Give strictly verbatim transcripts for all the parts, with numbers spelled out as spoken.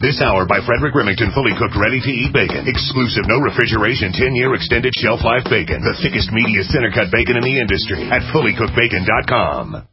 This hour by Frederick Remington, fully cooked, ready-to-eat bacon. Exclusive, no refrigeration, ten-year extended shelf life bacon. The thickest, meatiest, center-cut bacon in the industry at fully cooked bacon dot com.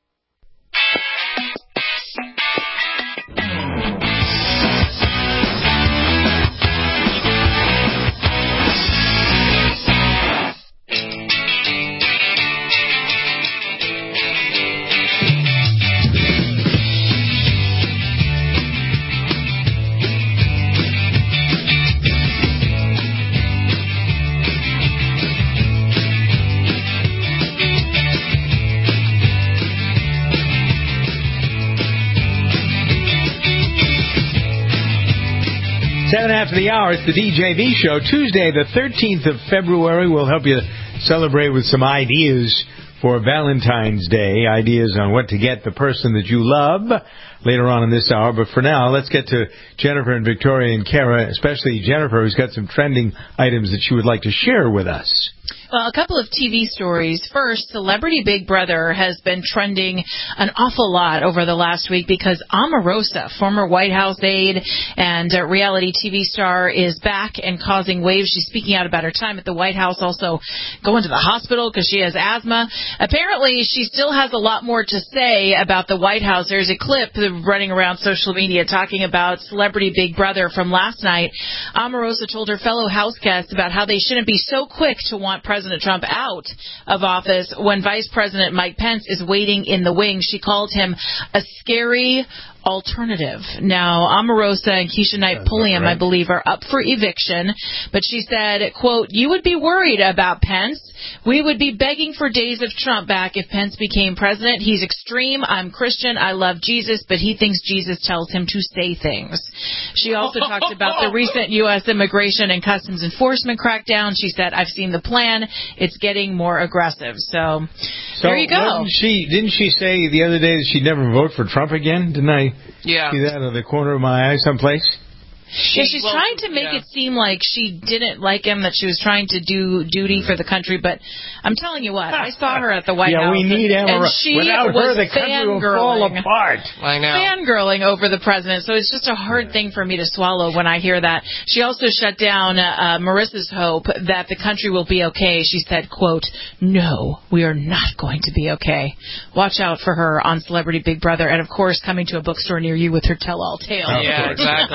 Seven after the hour, it's the D J V Show. Tuesday, the thirteenth of February, we'll help you celebrate with some ideas for Valentine's Day, ideas on what to get the person that you love later on in this hour. But for now, let's get to Jennifer and Victoria and Kara, especially Jennifer, who's got some trending items that she would like to share with us. Well, a couple of T V stories. First, Celebrity Big Brother has been trending an awful lot over the last week because Omarosa, former White House aide and uh, reality T V star, is back and causing waves. She's speaking out about her time at the White House, also going to the hospital because she has asthma. Apparently, she still has a lot more to say about the White House. There's a clip running around social media talking about Celebrity Big Brother from last night. Omarosa told her fellow house guests about how they shouldn't be so quick to want President Trump out of office when Vice President Mike Pence is waiting in the wings. She called him a scary alternative. Now, Omarosa and Keisha Knight Pulliam, right, I believe, are up for eviction, but she said, quote, "You would be worried about Pence. We would be begging for days of Trump back if Pence became president. He's extreme. I'm Christian. I love Jesus, but he thinks Jesus tells him to say things." She also talked about the recent U S Immigration and Customs Enforcement crackdown. She said, "I've seen the plan. It's getting more aggressive." So, so there you go. She, didn't she say the other day that she'd never vote for Trump again? Didn't I yeah. see that out of the corner of my eye someplace? She, yeah, she's well, trying to make yeah. it seem like she didn't like him, that she was trying to do duty for the country. But I'm telling you what, I saw her at the White yeah, House. Yeah, we need and, Emma. and she Without was her, the country will fall apart. I know. Fangirling over the president. So it's just a hard yeah. thing for me to swallow when I hear that. She also shut down uh, Marissa's hope that the country will be okay. She said, quote, "No, we are not going to be okay." Watch out for her on Celebrity Big Brother. And, of course, coming to a bookstore near you with her tell-all tale. Oh, yeah, exactly.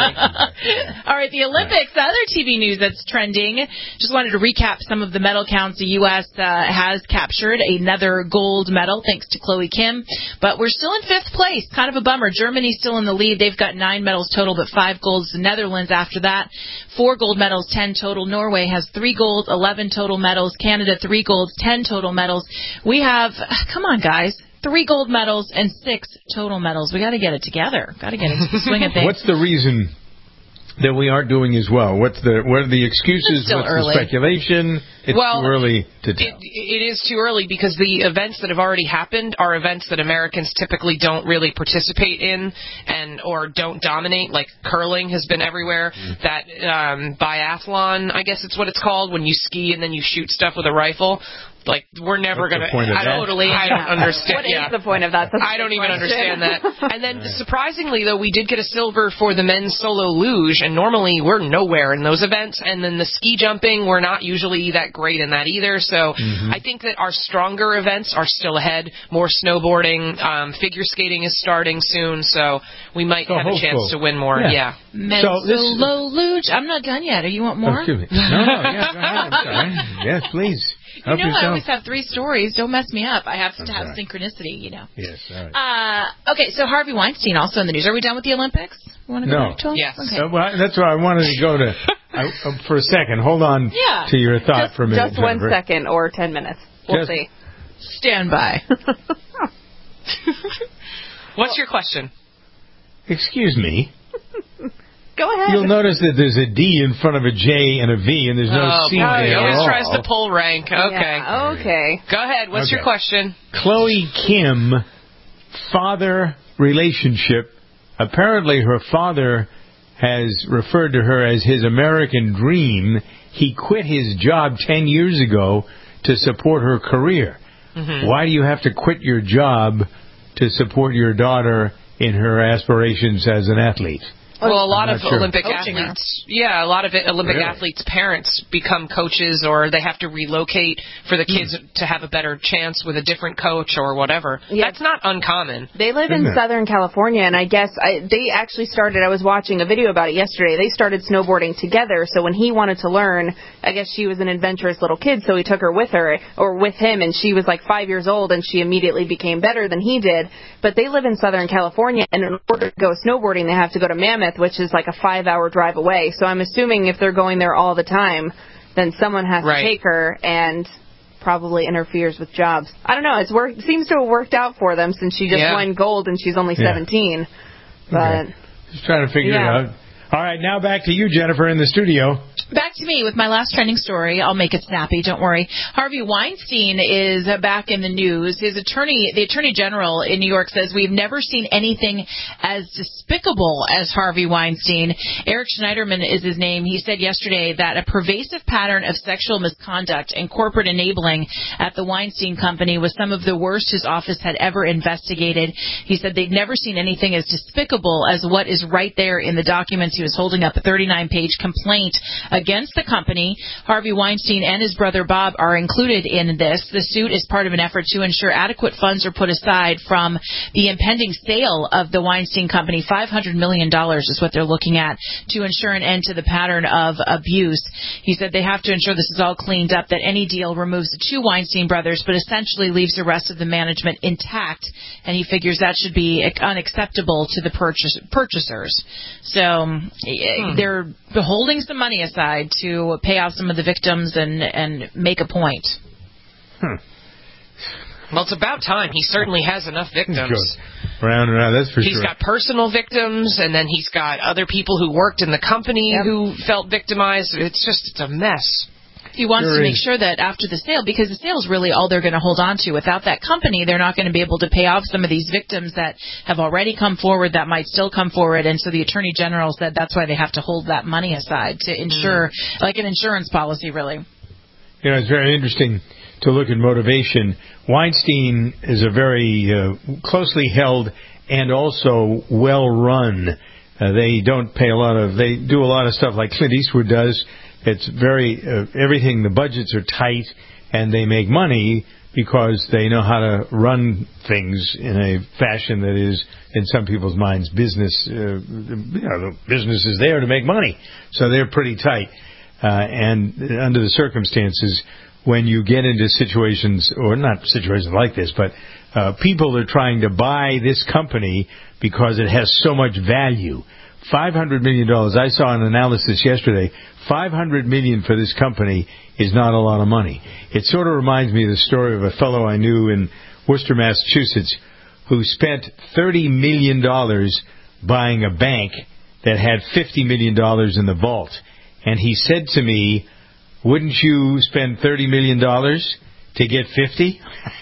All right, the Olympics, the other T V news that's trending. Just wanted to recap some of the medal counts. The U S uh, has captured another gold medal thanks to Chloe Kim, but we're still in fifth place. Kind of a bummer. Germany's still in the lead. They've got nine medals total, but five golds. The Netherlands after that, four gold medals, ten total. Norway has three golds, eleven total medals. Canada, three golds, ten total medals. We have, come on, guys. Three gold medals and six total medals. We got to get it together. Got to get into the swing of things. What's the reason that we aren't doing as well? What's the what are the excuses? It's still What's early. the speculation? It's well, too early to tell. It, it is too early because the events that have already happened are events that Americans typically don't really participate in and or don't dominate. Like curling has been everywhere. Mm. That um, biathlon, I guess it's what it's called, when you ski and then you shoot stuff with a rifle. Like, we're never going to... I totally I don't understand. What yeah. is the point of that? That's I don't even question. understand that. And then, surprisingly, though, we did get a silver for the men's solo luge, and normally we're nowhere in those events. And then the ski jumping, we're not usually that great in that either. So mm-hmm. I think that our stronger events are still ahead. More snowboarding. Um, figure skating is starting soon, so we might so have hopeful. a chance to win more. Yeah. yeah. Men's so solo luge. I'm not done yet. Do you want more? Oh, excuse me. No, no, yeah, go ahead. I'm sorry. Yes, please. You know, yourself. I always have three stories. Don't mess me up. I have to That's have right. synchronicity, you know. Yes, all right. Uh, okay, so Harvey Weinstein also in the news. Are we done with the Olympics? You want to go no. back to him? Yes. Okay. Uh, well, that's why I wanted to go to I, uh, for a second. Hold on yeah. to your thought just, for a minute. Just one Jennifer. second or ten minutes. We'll just, see. Stand by. What's your question? Excuse me. Go ahead. You'll notice that there's a D in front of a J and a V, and there's no oh, C boy. there He at always all. tries to pull rank. Okay. Yeah, okay. Go ahead. What's okay. your question? Chloe Kim, father relationship. Apparently her father has referred to her as his American dream. He quit his job ten years ago to support her career. Mm-hmm. Why do you have to quit your job to support your daughter in her aspirations as an athlete? Well, a lot of sure. Olympic Coaching athletes, her. yeah, a lot of it, Olympic really? athletes' parents become coaches, or they have to relocate for the kids mm. to have a better chance with a different coach or whatever. Yeah. That's not uncommon. They live Isn't in it? Southern California, and I guess I, they actually started, I was watching a video about it yesterday, they started snowboarding together, so when he wanted to learn, I guess she was an adventurous little kid, so he took her with her, or with him, and she was like five years old, and she immediately became better than he did. But they live in Southern California, and in order to go snowboarding, they have to go to Mammoth, which is like a five-hour drive away. So I'm assuming if they're going there all the time, then someone has right. to take her, and probably interferes with jobs. I don't know. It's worked. Seems to have worked out for them since she just yeah. won gold and she's only yeah. seventeen. But okay. Just trying to figure yeah. it out. All right, now back to you, Jennifer, in the studio. Back to me with my last trending story. I'll make it snappy, don't worry. Harvey Weinstein is back in the news. His attorney, the Attorney General in New York, says we've never seen anything as despicable as Harvey Weinstein. Eric Schneiderman is his name. He said yesterday that a pervasive pattern of sexual misconduct and corporate enabling at the Weinstein Company was some of the worst his office had ever investigated. He said they'd never seen anything as despicable as what is right there in the documents. He was holding up a thirty-nine page complaint against the company. Harvey Weinstein and his brother Bob are included in this. The suit is part of an effort to ensure adequate funds are put aside from the impending sale of the Weinstein Company. five hundred million dollars is what they're looking at to ensure an end to the pattern of abuse. He said they have to ensure this is all cleaned up, that any deal removes the two Weinstein brothers, but essentially leaves the rest of the management intact. And he figures that should be unacceptable to the purchase, purchasers. So Hmm. they're holding some money aside to pay off some of the victims and, and make a point. Hmm. Well, it's about time. He certainly has enough victims. Good. Round and round, that's for he's sure. He's got personal victims, and then he's got other people who worked in the company yep. who felt victimized. It's just, it's a mess. He wants sure to make is. sure that after the sale, because the sale is really all they're going to hold on to. Without that company, they're not going to be able to pay off some of these victims that have already come forward, that might still come forward. And so the Attorney General said that's why they have to hold that money aside to ensure, mm. like an insurance policy, really. You know, it's very interesting to look at motivation. Weinstein is a very uh, closely held and also well-run. Uh, they don't pay a lot of, they do a lot of stuff like Clint Eastwood does. It's very, uh, everything, the budgets are tight, and they make money because they know how to run things in a fashion that is, in some people's minds, business. Uh, you know, the business is there to make money, so they're pretty tight. Uh, and under the circumstances, when you get into situations, or not situations like this, but uh, people are trying to buy this company because it has so much value. five hundred million dollars. I saw an analysis yesterday. five hundred million dollars for this company is not a lot of money. It sort of reminds me of the story of a fellow I knew in Worcester, Massachusetts, who spent thirty million dollars buying a bank that had fifty million dollars in the vault. And he said to me, wouldn't you spend thirty million dollars to get fifty?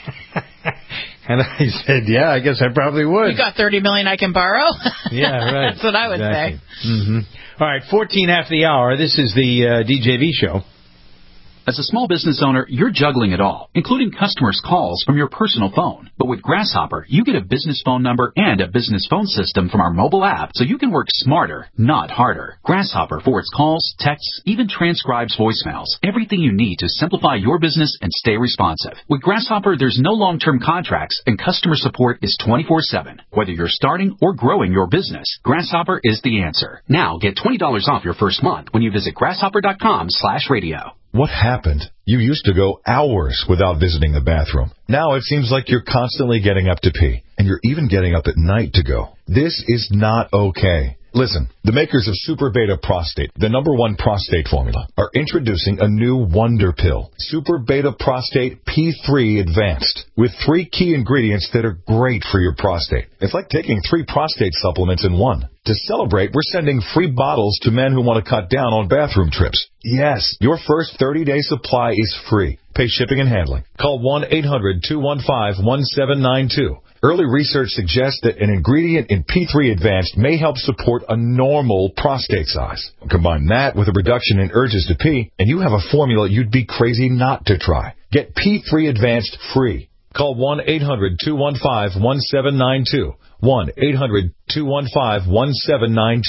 And I said, yeah, I guess I probably would. You got thirty million dollars I can borrow? Yeah, right. That's what I would exactly. say. Mm-hmm. All right, fourteen after the hour. This is the uh, D J V show. As a small business owner, you're juggling it all, including customers' calls from your personal phone. But with Grasshopper, you get a business phone number and a business phone system from our mobile app, so you can work smarter, not harder. Grasshopper forwards calls, texts, even transcribes voicemails. Everything you need to simplify your business and stay responsive. With Grasshopper, there's no long-term contracts, and customer support is twenty-four seven. Whether you're starting or growing your business, Grasshopper is the answer. Now get twenty dollars off your first month when you visit grasshopper.com slash radio. What happened? You used to go hours without visiting the bathroom. Now it seems like you're constantly getting up to pee, and you're even getting up at night to go. This is not okay. Listen, the makers of Super Beta Prostate, the number one prostate formula, are introducing a new wonder pill, Super Beta Prostate P three Advanced, with three key ingredients that are great for your prostate. It's like taking three prostate supplements in one. To celebrate, we're sending free bottles to men who want to cut down on bathroom trips. Yes, your first thirty-day supply is free. Pay shipping and handling. Call one eight hundred two one five one seven nine two. Early research suggests that an ingredient in P three Advanced may help support a normal prostate size. Combine that with a reduction in urges to pee, and you have a formula you'd be crazy not to try. Get P three Advanced free. Call one eight hundred two one five one seven nine two. one eight hundred two one five one seven nine two.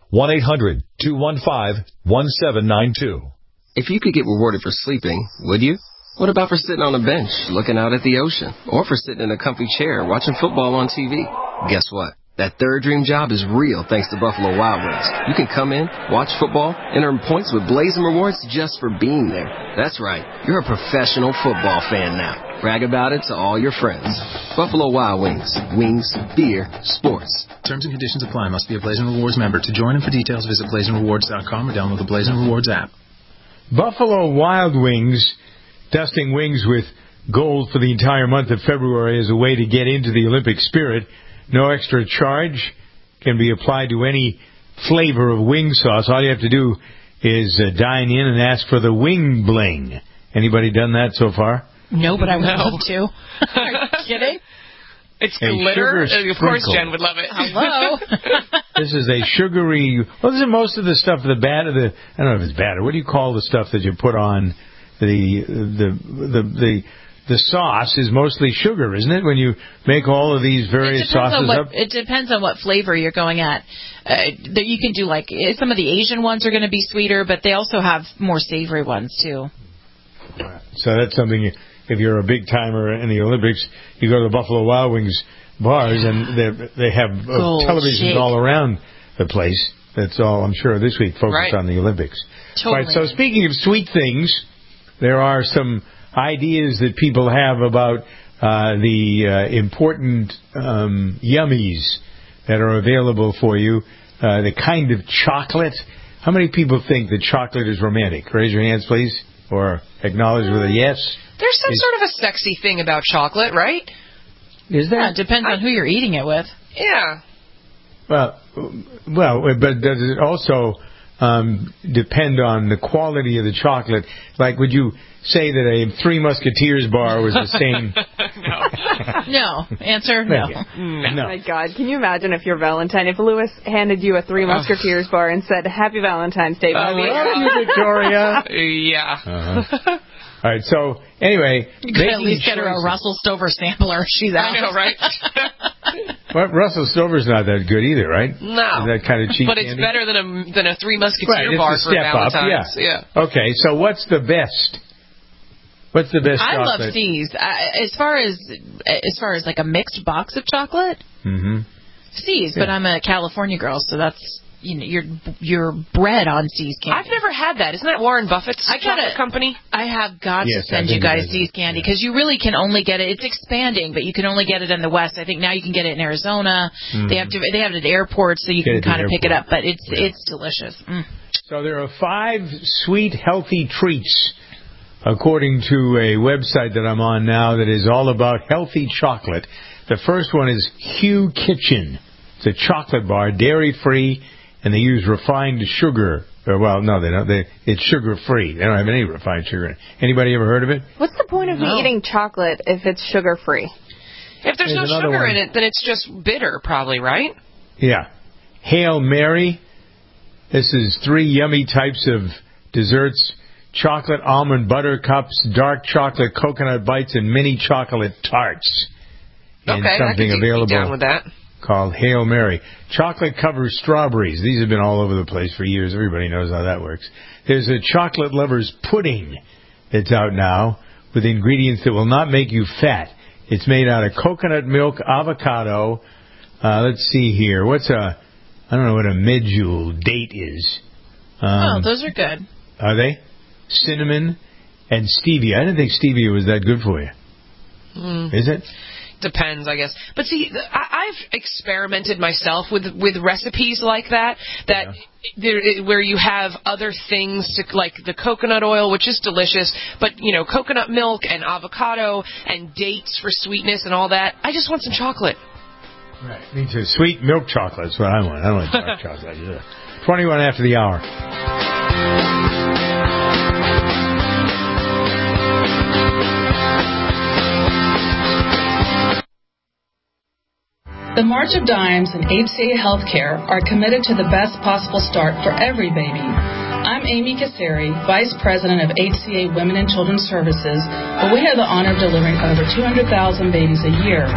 one eight hundred two one five one seven nine two. If you could get rewarded for sleeping, would you? What about for sitting on a bench, looking out at the ocean? Or for sitting in a comfy chair, watching football on T V? Guess what? That third dream job is real thanks to Buffalo Wild Wings. You can come in, watch football, and earn points with Blazing Rewards just for being there. That's right. You're a professional football fan now. Brag about it to all your friends. Buffalo Wild Wings. Wings, beer, sports. Terms and conditions apply. Must be a Blazing Rewards member. To join and for details, visit blazing rewards dot com or download the Blazing Rewards app. Buffalo Wild Wings, dusting wings with gold for the entire month of February as a way to get into the Olympic spirit. No extra charge, can be applied to any flavor of wing sauce. All you have to do is uh, dine in and ask for the wing bling. Anybody done that so far? No, but I would No. love to. Are you kidding? It's A glitter. sugar Of course, sprinkle. Jen would love it. Hello. This is a sugary. Well, this is most of the stuff. The batter. The I don't know if it's batter. What do you call the stuff that you put on the the the the the sauce? Is mostly sugar, isn't it? When you make all of these various It depends sauces on what, up. It depends on what flavor you're going at. Uh, that you can do like eh, some of the Asian ones are going to be sweeter, but they also have more savory ones too. So that's something. You, if you're a big timer in the Olympics, you go to the Buffalo Wild Wings bars, and they they have uh, Gold televisions shake. all around the place. That's all I'm sure this week focused Right. on the Olympics. Totally. Right. So speaking of sweet things, there are some ideas that people have about uh, the uh, important um, yummies that are available for you. Uh, the kind of chocolate. How many people think that chocolate is romantic? Raise your hands, please, or acknowledge with a yes. There's some Is- sort of a sexy thing about chocolate, right? Is Yeah, there? it depends on who you're eating it with. Yeah. Well, well, but does it also um, depend on the quality of the chocolate? Like, would you say that a Three Musketeers bar was the same? No. Answer, no. No. Oh my God, can you imagine if your Valentine, if Lewis handed you a Three Musketeers bar and said, Happy Valentine's Day, I baby? love you, Victoria. Yeah. Uh-huh. All right, so anyway, You could at making least get her a choices. Russell Stover sampler. She's out. I know, right? Well, Russell Stover's not that good either, right? No. Is that kind of cheap But it's candy? better than a than a Three Musketeer Right, it's bar a for step up, Valentine's. yeah. Okay, so what's the best? What's the best I chocolate? love C's. I, as far as as far as like a mixed box of chocolate, Mm-hmm. C's. Yeah. But I'm a California girl, so that's you know you're you're bred on C's candy. I've never had that. Isn't that Warren Buffett's I gotta- chocolate company? I have got Yes, to I send think you it guys is. C's candy because you really can only get it. It's expanding, but you can only get it in the West. I think now you can get it in Arizona. Mm. They have to. They have it at airports, so you Get it can at the kind of pick it airport. up. But it's Yeah. it's delicious. Mm. So there are five sweet, healthy treats, according to a website that I'm on now that is all about healthy chocolate. The first one is Hue Kitchen. It's a chocolate bar, dairy-free, and they use refined sugar. Or, well, no, they don't. They, it's sugar-free. They don't have any refined sugar in it. Anybody ever heard of it? What's the point of No. me eating chocolate if it's sugar-free? If there's, There's no another sugar one. in it, then it's just bitter, probably, right? Yeah. Hail Mary. This is three yummy types of desserts. Chocolate almond butter cups, dark chocolate coconut bites, and mini chocolate tarts. And Okay, I something could be available down with that. called Hail Mary. Chocolate covered strawberries. These have been all over the place for years. Everybody knows how that works. There's a chocolate lover's pudding that's out now with ingredients that will not make you fat. It's made out of coconut milk, avocado. Uh, let's see here. What's a, I don't know what a medjool date is. Um, Oh, those are good. Are they? Cinnamon and stevia. I didn't think stevia was that good for you. Mm. Is it? Depends, I guess. But see, th- I- I've experimented myself with with recipes like that, that there, where you have other things to, like the coconut oil, which is delicious, but you know, coconut milk and avocado and dates for sweetness and all that. I just want some chocolate. Right. Me too. Sweet milk chocolate's what I want. I don't want dark chocolate. Ugh. twenty-one after the hour. The March of Dimes and H C A Healthcare are committed to the best possible start for every baby. I'm Amy Casseri, Vice President of H C A Women and Children's Services, where we have the honor of delivering over two hundred thousand babies a year.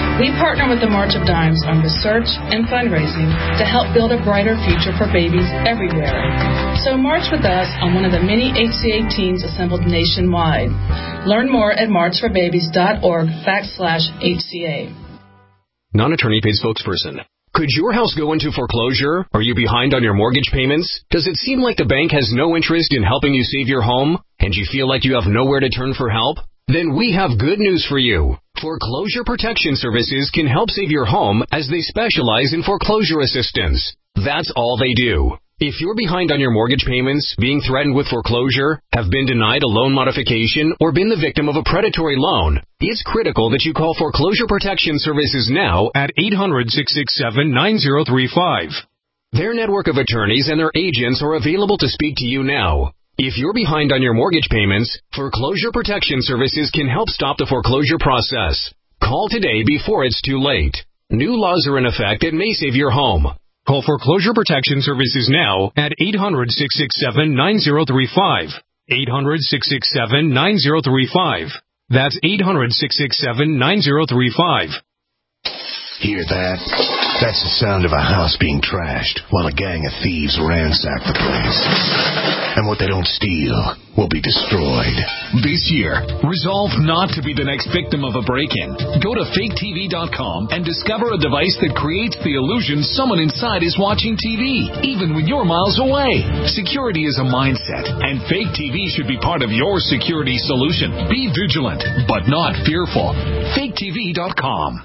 We partner with the March of Dimes on research and fundraising to help build a brighter future for babies everywhere. So march with us on one of the many H C A teams assembled nationwide. Learn more at marchforbabies.org backslash HCA. Non-attorney paid spokesperson. Could your house go into foreclosure? Are you behind on your mortgage payments? Does it seem like the bank has no interest in helping you save your home? And you feel like you have nowhere to turn for help? Then we have good news for you. Foreclosure Protection Services can help save your home as they specialize in foreclosure assistance. That's all they do. If you're behind on your mortgage payments, being threatened with foreclosure, have been denied a loan modification, or been the victim of a predatory loan, it's critical that you call Foreclosure Protection Services now at eight hundred, six six seven, nine zero three five. Their network of attorneys and their agents are available to speak to you now. If you're behind on your mortgage payments, Foreclosure Protection Services can help stop the foreclosure process. Call today before it's too late. New laws are in effect that may save your home. Call Foreclosure Protection Services now at eight hundred, six six seven, nine zero three five. eight hundred, six six seven, nine zero three five. That's eight hundred, six six seven, nine zero three five. Hear that? That's the sound of a house being trashed while a gang of thieves ransack the place. And what they don't steal will be destroyed. This year, resolve not to be the next victim of a break-in. Go to fake T V dot com and discover a device that creates the illusion someone inside is watching T V, even when you're miles away. Security is a mindset, and Fake T V should be part of your security solution. Be vigilant, but not fearful. fake T V dot com.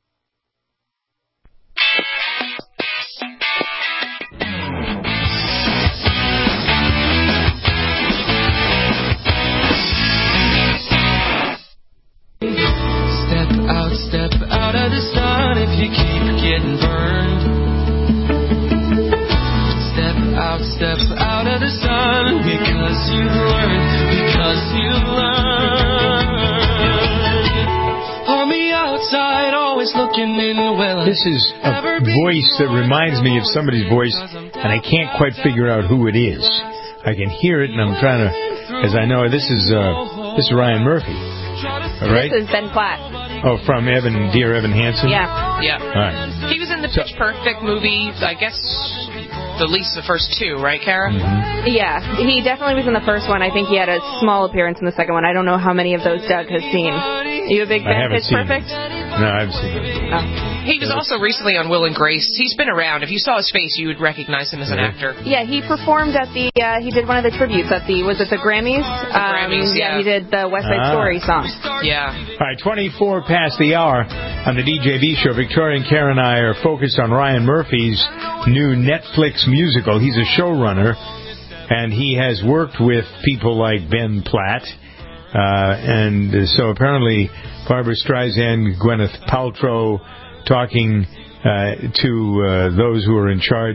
Step out of the sun if you keep getting burned. Step out, step out of the sun because you learned, because you learned. On the outside, always looking in the well. This is a voice that reminds me of somebody's voice, and I can't quite figure out who it is. I can hear it, and I'm trying to, as I know, this is uh, this is Ryan Murphy, all right? This is Ben Platt. Oh, from Evan, Dear Evan Hansen? Yeah. Yeah. All right. He was in the Pitch Perfect movie, I guess, at least the first two, right, Kara? Mm-hmm. Yeah, he definitely was in the first one. I think he had a small appearance in the second one. I don't know how many of those Doug has seen. Are you a big fan of Pitch Perfect? It. No, I haven't seen it. Oh. He was also recently on Will and Grace. He's been around. If you saw his face, you would recognize him as an actor. Yeah, he performed at the, uh, he did one of the tributes at the, was it the Grammys? The Grammys, um, yeah. Yeah, he did the West Side ah. Story song. Yeah. All right, twenty-four past the hour on the D J V show. Victoria and Karen and I are focused on Ryan Murphy's new Netflix musical. He's a showrunner, and he has worked with people like Ben Platt. Uh, and so apparently Barbara Streisand, Gwyneth Paltrow, talking uh, to uh, those who are in charge,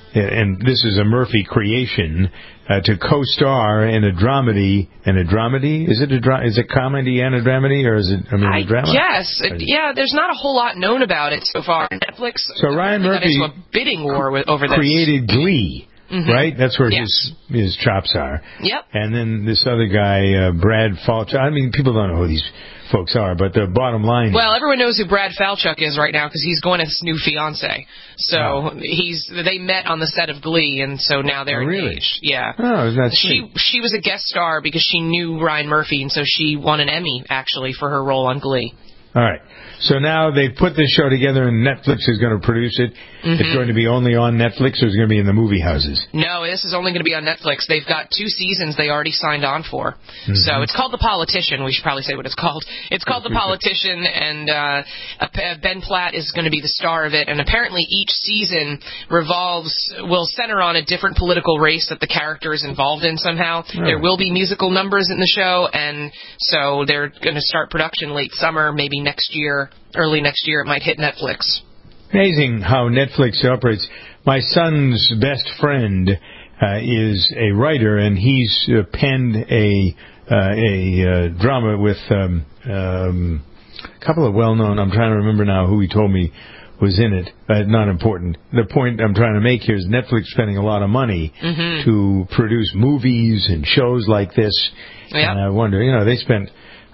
and this is a Murphy creation, uh, to co-star in a dramedy. And a dramedy? Is it a dra- is it comedy and a dramedy, or is it? I mean, I a drama? Yes. It, yeah. There's not a whole lot known about it so far. Netflix. So Ryan Murphy got into a bidding war with, over this. Created Glee. Mm-hmm. Right? That's where yes. his his chops are. Yep. And then this other guy, uh, Brad Falchuk. I mean, people don't know who these folks are, but the bottom line... Well, everyone knows who Brad Falchuk is right now because he's going to his new fiancée. So oh. he's they met on the set of Glee, and so now they're oh, really? engaged. Yeah. Oh, that's She sweet. She was a guest star because she knew Ryan Murphy, and so she won an Emmy, actually, for her role on Glee. All right. So now they've put this show together, and Netflix is going to produce it. Mm-hmm. It's going to be only on Netflix, or is it going to be in the movie houses? No, this is only going to be on Netflix. They've got two seasons they already signed on for. Mm-hmm. So it's called The Politician. We should probably say what it's called. It's called The Politician, and uh, Ben Platt is going to be the star of it. And apparently each season revolves, will center on a different political race that the character is involved in somehow. Oh. There will be musical numbers in the show, and so they're going to start production late summer, maybe next year. Early next year, it might hit Netflix. Amazing how Netflix operates. My son's best friend uh, is a writer, and he's uh, penned a uh, a uh, drama with um, um, a couple of well-known. I'm trying to remember now who he told me was in it. Uh, not important. The point I'm trying to make here is Netflix spending a lot of money mm-hmm. to produce movies and shows like this. Yeah. And I wonder, you know, they spent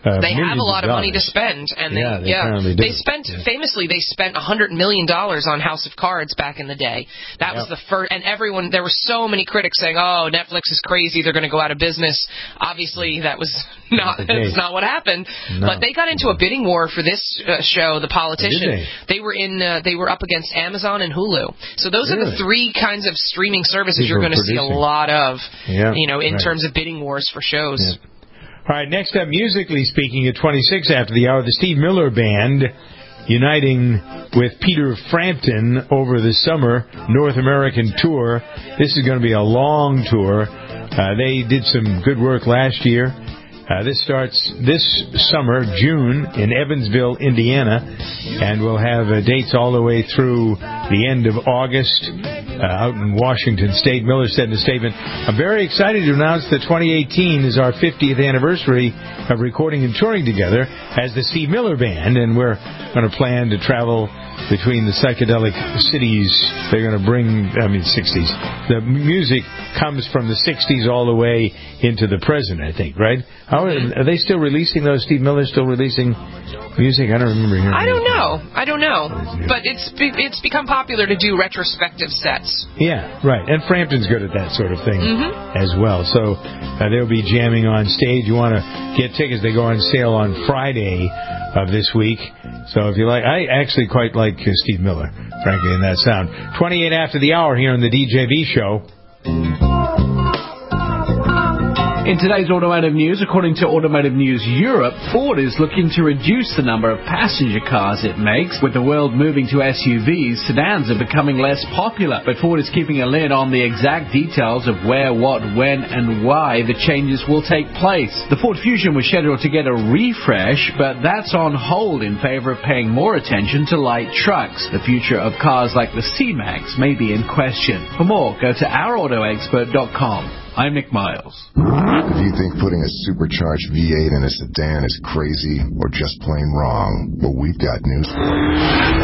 Uh, they have a millions lot of, of money to dollars. spend, and they, Yeah, they yeah, apparently do. they spent famously they spent a hundred million dollars on House of Cards back in the day. That Yep. was the first, and everyone there were so many critics saying, "Oh, Netflix is crazy; they're going to go out of business." Obviously, that was not the that's case. not what happened. No. But they got into a bidding war for this uh, show, The Politician. Did they? They were in uh, they were up against Amazon and Hulu. So those are the Really? three kinds of streaming services People you're going to see a producing. lot of. Yeah, you know, in right. terms of bidding wars for shows. Yeah. All right, next up, musically speaking, at twenty-six after the hour, the Steve Miller Band, uniting with Peter Frampton over the summer North American tour. This is going to be a long tour. Uh, they did some good work last year. Uh, this starts this summer, June, in Evansville, Indiana, and we'll have uh, dates all the way through the end of August uh, out in Washington State. Miller said in a statement, "I'm very excited to announce that twenty eighteen is our fiftieth anniversary of recording and touring together as the Steve Miller Band, and we're going to plan to travel between the psychedelic cities. They're going to bring, I mean, sixties. The music comes from the sixties all the way into the present, I think, right? How are, are they still releasing those? Steve Miller's still releasing music? I don't remember hearing I don't anything. know. I don't know. But it's be- it's become popular to do retrospective sets. Yeah, right. And Frampton's good at that sort of thing Mhm. as well. So uh, they'll be jamming on stage. You want to get tickets, they go on sale on Friday of this week. So if you like, I actually quite like uh, Steve Miller, frankly, in that sound. twenty-eight after the hour here on the D J V Show. In today's automotive news, according to Automotive News Europe, Ford is looking to reduce the number of passenger cars it makes. With the world moving to S U Vs, sedans are becoming less popular. But Ford is keeping a lid on the exact details of where, what, when, and why the changes will take place. The Ford Fusion was scheduled to get a refresh, but that's on hold in favor of paying more attention to light trucks. The future of cars like the C-Max may be in question. For more, go to our auto expert dot com. I'm Nick Miles. If you think putting a supercharged V eight in a sedan is crazy or just plain wrong, well, we've got news for you.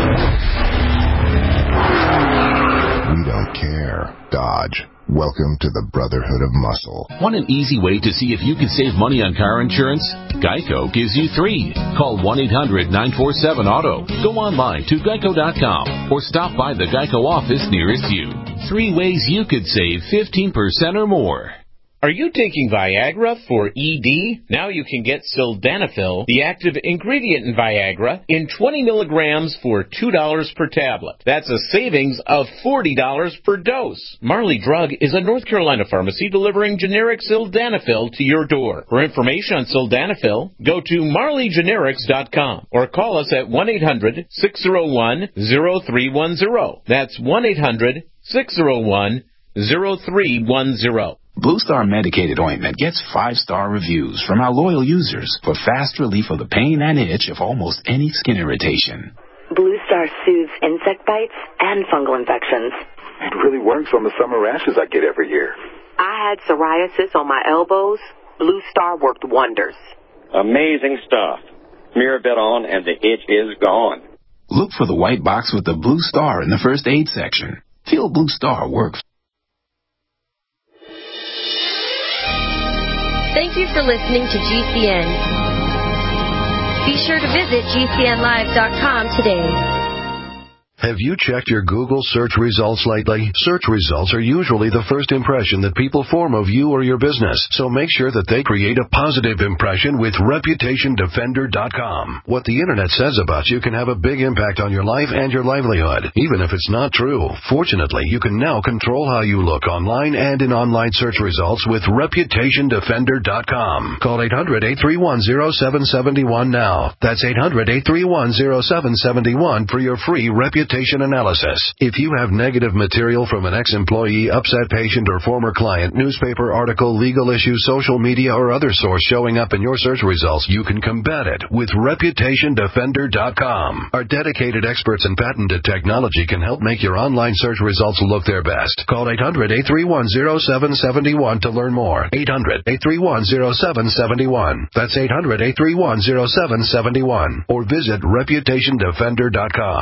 We don't care. Dodge. Welcome to the Brotherhood of Muscle. Want an easy way to see if you can save money on car insurance? Geico gives you three. Call one eight hundred nine four seven auto. Go online to geico dot com or stop by the Geico office nearest you. Three ways you could save fifteen percent or more. Are you taking Viagra for E D? Now you can get Sildenafil, the active ingredient in Viagra, in twenty milligrams for two dollars per tablet. That's a savings of forty dollars per dose. Marley Drug is a North Carolina pharmacy delivering generic Sildenafil to your door. For information on Sildenafil, go to marley generics dot com or call us at one eight hundred six oh one oh three one oh. That's one eight hundred six oh one oh three one oh. Blue Star Medicated Ointment gets five-star reviews from our loyal users for fast relief of the pain and itch of almost any skin irritation. Blue Star soothes insect bites and fungal infections. It really works on the summer rashes I get every year. I had psoriasis on my elbows. Blue Star worked wonders. Amazing stuff. Smear a bit on and the itch is gone. Look for the white box with the Blue Star in the first aid section. Feel Blue Star works. Thank you for listening to G C N. Be sure to visit G C N live dot com today. Have you checked your Google search results lately? Search results are usually the first impression that people form of you or your business, so make sure that they create a positive impression with reputation defender dot com. What the internet says about you can have a big impact on your life and your livelihood, even if it's not true. Fortunately, you can now control how you look online and in online search results with reputation defender dot com. Call eight hundred eight three one oh seven seven one now. That's eight hundred eight three one oh seven seven one for your free reputation analysis. If you have negative material from an ex-employee, upset patient, or former client, newspaper article, legal issue, social media, or other source showing up in your search results, you can combat it with reputation defender dot com. Our dedicated experts in patented technology can help make your online search results look their best. Call eight hundred eight three one oh seven seven one to learn more. eight hundred eight three one oh seven seven one. That's eight hundred eight three one oh seven seven one. Or visit reputation defender dot com.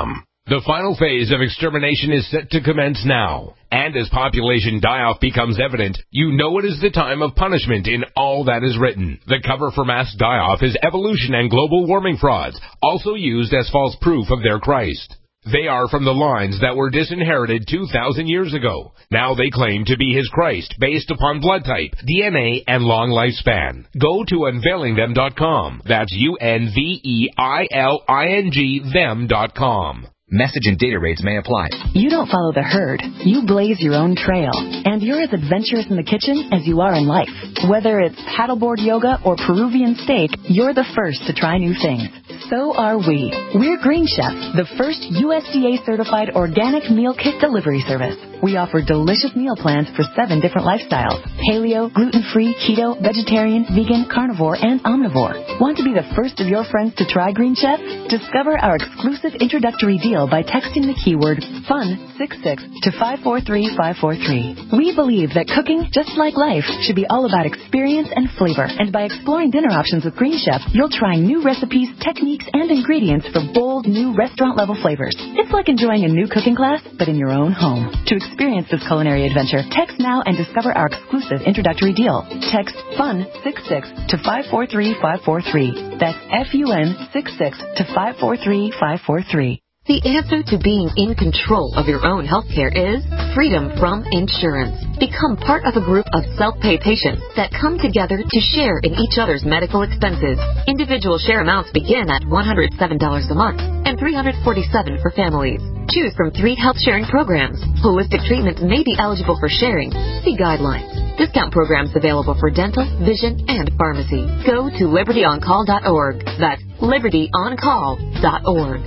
The final phase of extermination is set to commence now. And as population die-off becomes evident, you know it is the time of punishment in all that is written. The cover for mass die-off is evolution and global warming frauds, also used as false proof of their Christ. They are from the lines that were disinherited two thousand years ago. Now they claim to be his Christ based upon blood type, D N A, and long lifespan. Go to unveiling them dot com. That's U N V E I L I N G them dot com. Message and data rates may apply. You don't follow the herd. You blaze your own trail. And you're as adventurous in the kitchen as you are in life. Whether it's paddleboard yoga or Peruvian steak, you're the first to try new things. So are we. We're Green Chef, the first U S D A-certified organic meal kit delivery service. We offer delicious meal plans for seven different lifestyles: paleo, gluten-free, keto, vegetarian, vegan, carnivore, and omnivore. Want to be the first of your friends to try Green Chef? Discover our exclusive introductory deal by texting the keyword FUN sixty-six to five four three five four three. We believe that cooking, just like life, should be all about experience and flavor. And by exploring dinner options with Green Chef, you'll try new recipes, techniques, and ingredients for bold, new restaurant-level flavors. It's like enjoying a new cooking class, but in your own home. To experience this culinary adventure, text now and discover our exclusive introductory deal. Text FUN sixty-six to five four three five four three. That's F U N sixty-six to five four three five four three. The answer to being in control of your own healthcare is freedom from insurance. Become part of a group of self-pay patients that come together to share in each other's medical expenses. Individual share amounts begin at one hundred seven dollars a month and three hundred forty-seven dollars for families. Choose from three health sharing programs. Holistic treatment may be eligible for sharing. See guidelines. Discount programs available for dental, vision, and pharmacy. Go to liberty on call dot org. That's liberty on call dot org.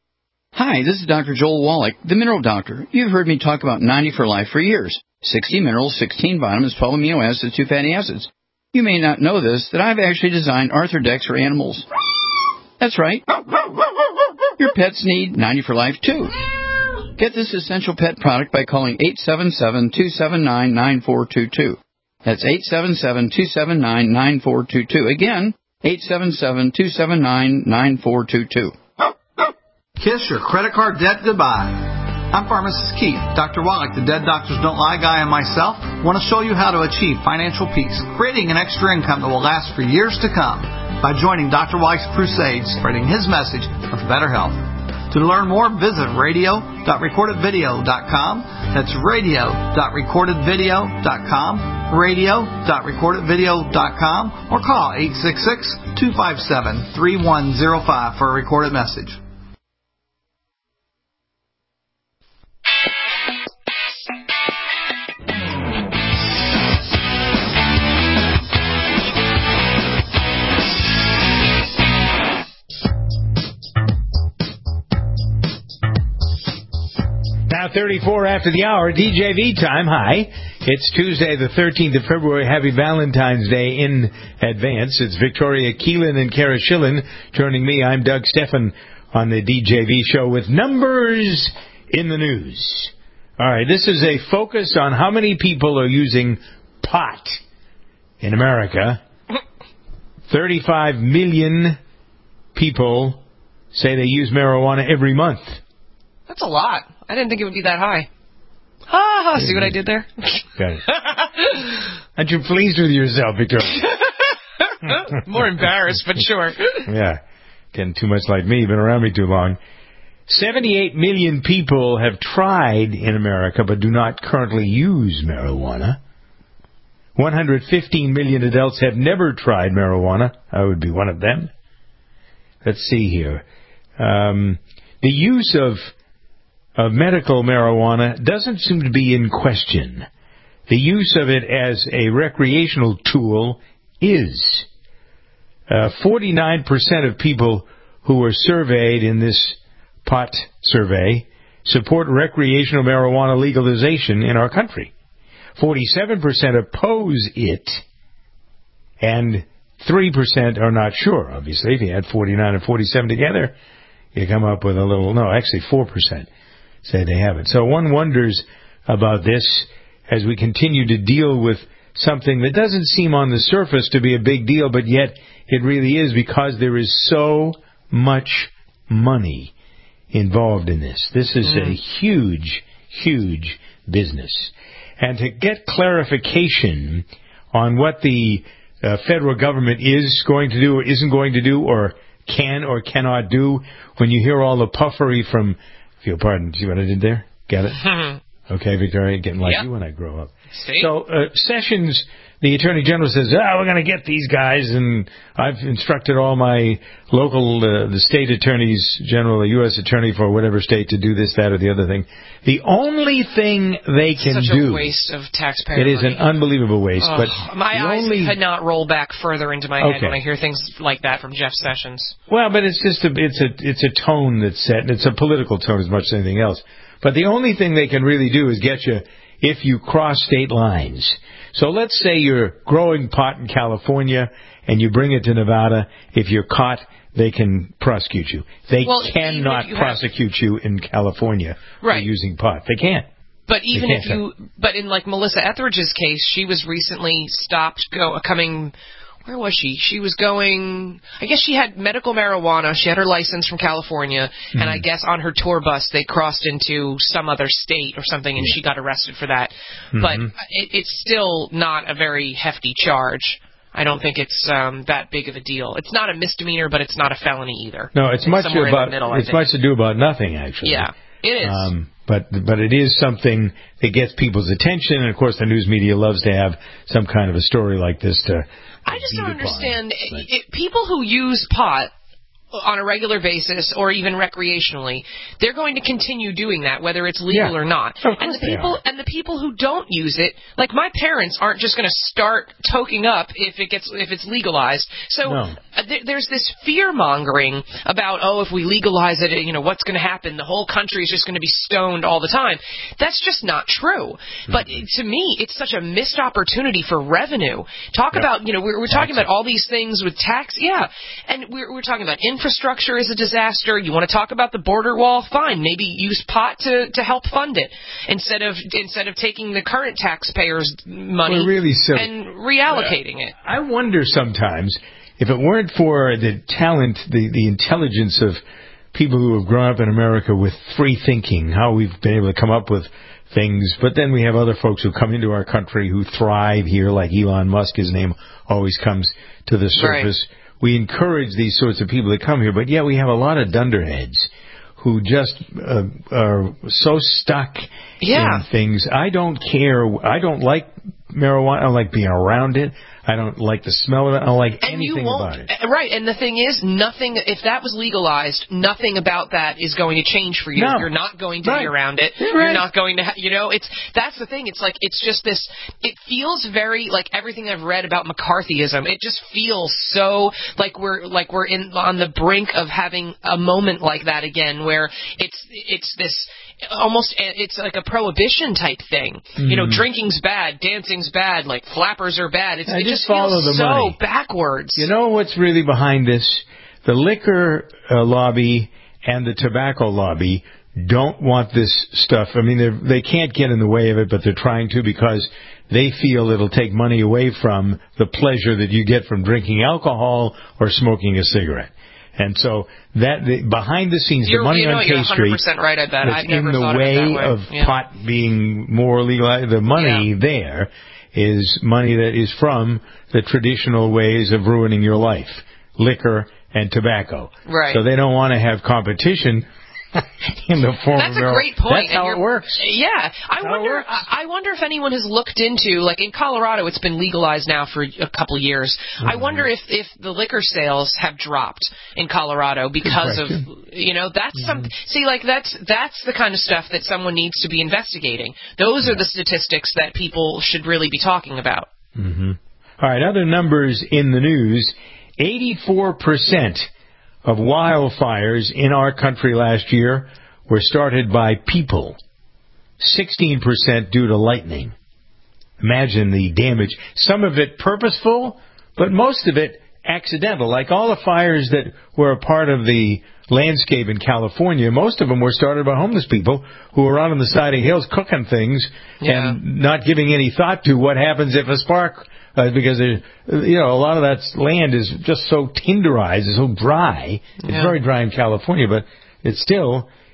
Hi, this is Doctor Joel Wallach, the Mineral Doctor. You've heard me talk about ninety for Life for years. sixty minerals, sixteen vitamins, twelve amino acids, two fatty acids. You may not know this, that I've actually designed Arthrodex for animals. That's right. Your pets need ninety for Life, too. Get this essential pet product by calling eight seven seven, two seven nine, nine four two two. That's eight seven seven, two seven nine, nine four two two. Again, eight seven seven, two seven nine, nine four two two. Kiss your credit card debt goodbye. I'm Pharmacist Keith. Doctor Wallach, the Dead Doctors Don't Lie guy, and myself want to show you how to achieve financial peace, creating an extra income that will last for years to come by joining Doctor Wallach's crusade, spreading his message of better health. To learn more, visit radio dot recorded video dot com. That's radio dot recorded video dot com, radio dot recorded video dot com, or call eight six six, two five seven, three one zero five for a recorded message. Now thirty-four after the hour, D J V time. Hi. It's Tuesday, the thirteenth of February. Happy Valentine's Day in advance. It's Victoria Keelan and Kara Schillen joining me. I'm Doug Steffen on the D J V show with numbers in the news. All right, this is a focus on how many people are using pot in America. thirty-five million people say they use marijuana every month. That's a lot. I didn't think it would be that high. Ah, see what I did there? Got it. Aren't you pleased with yourself, Victoria? More embarrassed, but sure. Yeah. Getting too much like me, been around me too long. seventy-eight million people have tried in America but do not currently use marijuana. one hundred fifteen million adults have never tried marijuana. I would be one of them. Let's see here. Um, the use of of medical marijuana doesn't seem to be in question. The use of it as a recreational tool is. Uh, forty-nine percent of people who were surveyed in this pot survey support recreational marijuana legalization in our country. forty-seven percent oppose it, and three percent are not sure. Obviously, if you add forty-nine and forty-seven together, you come up with a little, no, actually four percent say they haven't. So one wonders about this as we continue to deal with something that doesn't seem on the surface to be a big deal, but yet it really is, because there is so much money involved in this. This is Mm. a huge, huge business. And to get clarification on what the uh, federal government is going to do or isn't going to do or can or cannot do, when you hear all the puffery from, if you'll pardon, see what I did there? Get it? Okay, Victoria, getting like Yep. you when I grow up. See? So uh, Sessions, the Attorney General, says, ah, we're going to get these guys, and I've instructed all my local, uh, the state attorneys general, the U S attorney for whatever state to do this, that, or the other thing. The only thing they can Such do... a waste of taxpayer It is money. an unbelievable waste. Ugh, but my the eyes only, could not roll back further into my head Okay. when I hear things like that from Jeff Sessions. Well, but it's just a, it's a, it's a tone that's set, and it's a political tone as much as anything else. But the only thing they can really do is get you if you cross state lines. So let's say you're growing pot in California and you bring it to Nevada. If you're caught, they can prosecute you. They Well, even cannot if you have- prosecute you in California for Right. using pot. They can't. But even They if can't you, but in like Melissa Etheridge's case, she was recently stopped go coming. Where was she? She was going. I guess she had medical marijuana. She had her license from California, Mm-hmm. and I guess on her tour bus they crossed into some other state or something, and she got arrested for that. But Mhm. it, it's still not a very hefty charge. I don't think it's um, that big of a deal. It's not a misdemeanor, but it's not a felony either. No, it's, much somewhere in about the middle, I it's think. much to do about nothing, actually. Yeah, it is. Um, but but it is something that gets people's attention, and of course the news media loves to have some kind of a story like this to. I just don't beat upon. understand it, it, people who use pot on a regular basis or even recreationally, they're going to continue doing that whether it's legal Yeah. or not. Of And course the they people are. and the people who don't use it, like my parents aren't just going to start toking up if it gets if it's legalized. So No. uh, there, there's this fear mongering about, oh, if we legalize it, you know, what's going to happen? The whole country is just going to be stoned all the time. That's just not true. But it, to me, it's such a missed opportunity for revenue. Talk Yep. about, you know, we're, we're talking Taxes. about all these things with tax, yeah, and we're, we're talking about infrastructure is a disaster. You want to talk about the border wall? Fine, maybe use pot to, to help fund it instead of instead of taking the current taxpayers' money We're really silly. and reallocating it. I wonder sometimes if it weren't for the talent, the, the intelligence of people who have grown up in America with free thinking, how we've been able to come up with things. But then we have other folks who come into our country who thrive here, like Elon Musk. His name always comes to the surface. Right. We encourage these sorts of people to come here, but yet we have a lot of dunderheads who just uh, are so stuck Yeah. in things. I don't care. I don't like marijuana. I don't like being around it. I don't like the smell of it. I don't like And you anything won't, about it. uh, right? And the thing is, nothing. If that was legalized, nothing about that is going to change for you. No. You're not going to Right. be around it. You're You're right. not going to. Ha- you know, it's that's the thing. It's like it's just this. It feels very like everything I've read about McCarthyism. It just feels so like we're like we're in on the brink of having a moment like that again, where it's it's this. Almost, it's like a prohibition type thing. Mm. You know, drinking's bad, dancing's bad, like flappers are bad. It's, I it just just follow feels the so money. backwards. You know what's really behind this? The liquor uh, lobby and the tobacco lobby don't want this stuff. I mean, they're- they can't get in the way of it, but they're trying to because they feel it'll take money away from the pleasure that you get from drinking alcohol or smoking a cigarette. And so that the, behind the scenes, You're, the money you know, on you're K Street one hundred percent right, I bet. that's I've never in the thought way of it that way. of Yeah. pot being more legal. The money there is money that is from the traditional ways of ruining your life, liquor and tobacco. Right. So they don't want to have competition in the form That's of a marijuana. great point. That's and how you're- it works. Yeah, I wonder. I I wonder if anyone has looked into, like in Colorado, it's been legalized now for a couple of years. Mm-hmm. I wonder if if the liquor sales have dropped in Colorado because of, you know, that's Mm-hmm. some. See, like that's that's the kind of stuff that someone needs to be investigating. Those are the statistics that people should really be talking about. Mm-hmm. All right, other numbers in the news. eighty-four percent of wildfires in our country last year were started by people. sixteen percent due to lightning. Imagine the damage. Some of it purposeful, but most of it accidental. Like all the fires that were a part of the landscape in California, most of them were started by homeless people who were out on the side of hills cooking things Yeah. and not giving any thought to what happens if a spark, uh, because, there- you know, a lot of that land is just so tenderized, it's so dry. It's Yeah. very dry in California, but it's still,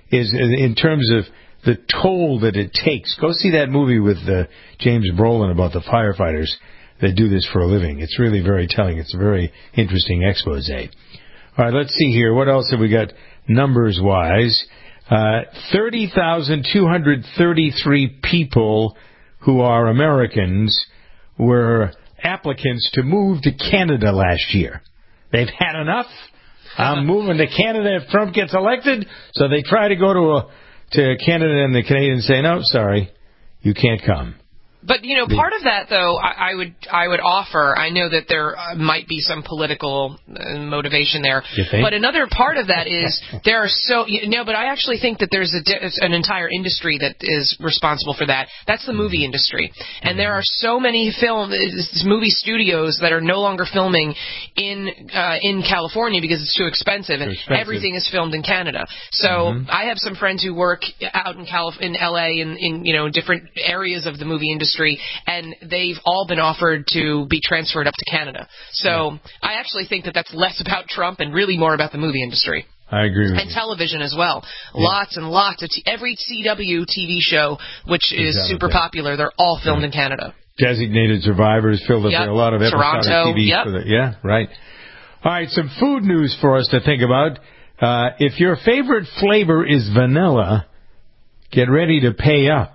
is in terms of the toll that it takes. Go see that movie with uh, James Brolin about the firefighters that do this for a living. It's really very telling. It's a very interesting expose. All right, let's see here. What else have we got numbers-wise? Uh, thirty thousand two hundred thirty-three people who are Americans were applicants to move to Canada last year. They've had enough. I'm moving to Canada if Trump gets elected. So they try to go to a, to Canada, and the Canadians say, no, sorry, you can't come. But, you know, part of that, though, I, I would I would offer, I know that there uh, might be some political uh, motivation there, you think? But another part of that is there are so, you know, but I actually think that there's a, an entire industry that is responsible for that. That's the movie industry. And there are so many film, movie studios that are no longer filming in uh, in California because it's too expensive, and expensive. Everything is filmed in Canada. So mm-hmm. I have some friends who work out in Calif- in L A and in, you know, different areas of the movie industry. And they've all been offered to be transferred up to Canada. So yeah. I actually think that that's less about Trump and really more about the movie industry. I agree with and you. television as well. Yeah. Lots and lots of t- every C W T V show, which is exactly. super popular, they're all filmed yeah. in Canada. Designated Survivors filled up yep. there. A lot of episodic Toronto, T V. Yep. For the, yeah, right. All right, some food news for us to think about. Uh, if your favorite flavor is vanilla, get ready to pay up.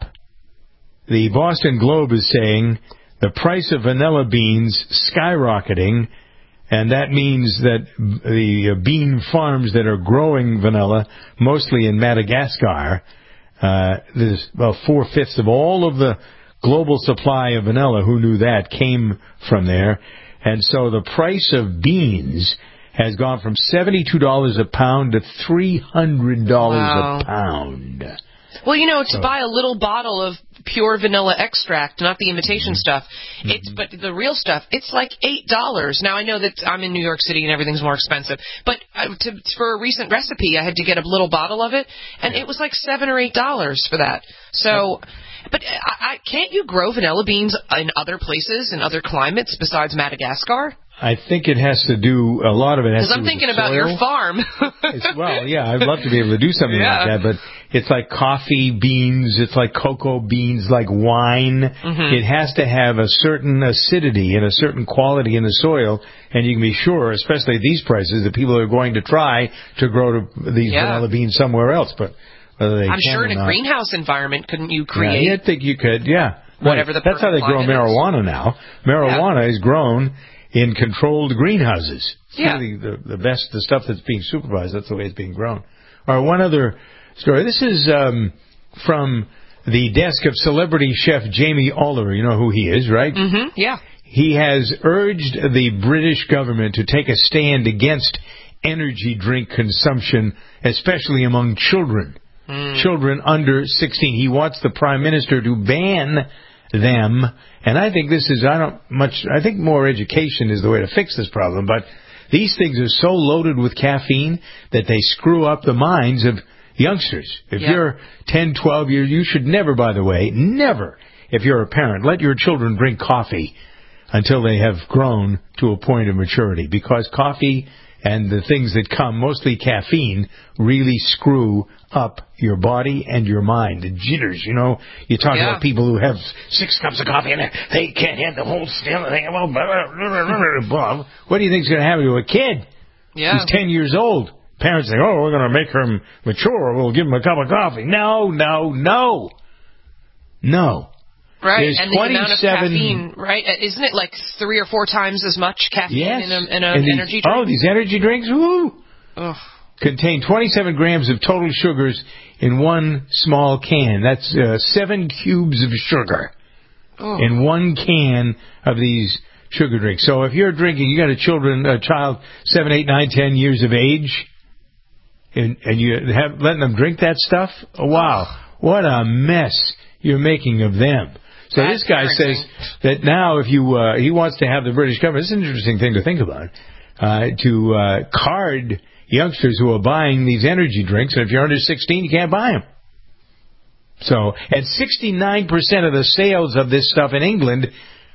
The Boston Globe is saying the price of vanilla beans skyrocketing, and that means that the bean farms that are growing vanilla, mostly in Madagascar, uh, there's about four-fifths of all of the global supply of vanilla, who knew that, came from there. And so the price of beans has gone from seventy-two dollars a pound to three hundred dollars wow. a pound. Well, you know, to so, buy a little bottle of pure vanilla extract, not the imitation stuff, it's but the real stuff, it's like eight dollars. Now, I know that I'm in New York City and everything's more expensive, but to, for a recent recipe, I had to get a little bottle of it, and it was like seven or eight dollars for that. So, but I, I, can't you grow vanilla beans in other places, in other climates besides Madagascar? I think it has to do, a lot of it has to do with Because I'm thinking the about soil. your farm. It's, well, yeah, I'd love to be able to do something yeah. like that, but it's like coffee beans, it's like cocoa beans, like wine. Mm-hmm. It has to have a certain acidity and a certain quality in the soil, and you can be sure, especially at these prices, that people are going to try to grow to these yeah. vanilla beans somewhere else, but whether they I'm can sure or in a not. greenhouse environment, couldn't you create... Yeah, I think you could, yeah. Whatever right. the That's how they grow climate marijuana is. now. Marijuana yeah. is grown in controlled greenhouses. It's yeah. really the, the best, the stuff that's being supervised, that's the way it's being grown. All right, one other story. This is um, from the desk of celebrity chef Jamie Oliver. You know who he is, right? Mm-hmm, yeah. He has urged the British government to take a stand against energy drink consumption, especially among children. Mm. Children under sixteen. He wants the Prime Minister to ban them, and I think this is, I don't much, I think more education is the way to fix this problem, but these things are so loaded with caffeine that they screw up the minds of youngsters. If yep. you're ten, twelve years, you should never, by the way, never, if you're a parent, let your children drink coffee until they have grown to a point of maturity, because coffee and the things that come, mostly caffeine, really screw up your body and your mind. The jitters, you know. You talk yeah. about people who have six cups of coffee and they can't have the whole still thing. What do you think is going to happen to a kid yeah. who's ten years old? Parents think, oh, we're going to make her mature. We'll give him a cup of coffee. No, no, no. No. Right, There's and the amount of caffeine, right? Isn't it like three or four times as much caffeine yes. in an in a these, energy drink? Oh, these energy drinks, woo! Ugh. Contain twenty-seven grams of total sugars in one small can. That's uh, seven cubes of sugar oh. in one can of these sugar drinks. So if you're drinking, you got a children, a child, seven, eight, nine, ten years of age, and, and you have letting them drink that stuff. Oh, wow, what a mess you're making of them. So That's this guy says that now if you, uh, he wants to have the British government, it's an interesting thing to think about, uh, to uh, card youngsters who are buying these energy drinks, and if you're under sixteen, you can't buy them. So, and sixty-nine percent of the sales of this stuff in England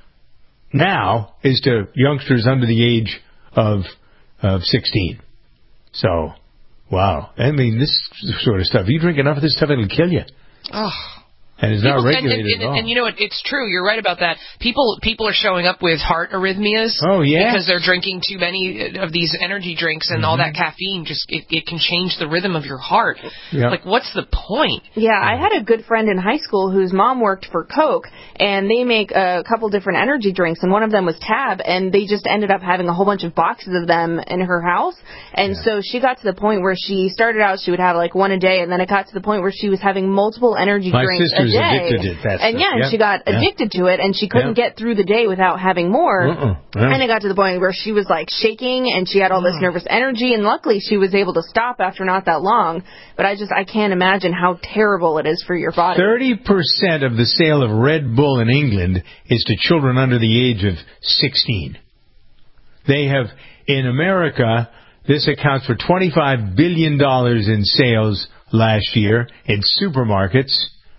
now is to youngsters under the age of, of sixteen. So, Wow. I mean, this sort of stuff. You drink enough of this stuff, it'll kill you. Oh. And it's People, not regulated and, and, at all. and you know what? It's true. You're right about that. People people are showing up with heart arrhythmias. Oh, yeah? Because they're drinking too many of these energy drinks, and mm-hmm. all that caffeine just it, it can change the rhythm of your heart. Yep. Like, what's the point? Yeah, I had a good friend in high school whose mom worked for Coke, and they make a couple different energy drinks, and one of them was Tab, and they just ended up having a whole bunch of boxes of them in her house. And yeah. so she got to the point where she started out, she would have like one a day, and then it got to the point where she was having multiple energy My drinks a sister's day. addicted to that and stuff. yeah, and yep. she got yeah. addicted to it, and she couldn't yeah. get through the day without having more. Uh-uh. Yeah. And it got to the point where she was like shaking, and she had all this nervous energy, and luckily she was able to stop after not that long. But I just, I can't imagine how terrible it is for your body. thirty percent of the sale of Red Bull in England is to children under the age of sixteen. They have, in America, this accounts for twenty-five billion dollars in sales last year in supermarkets.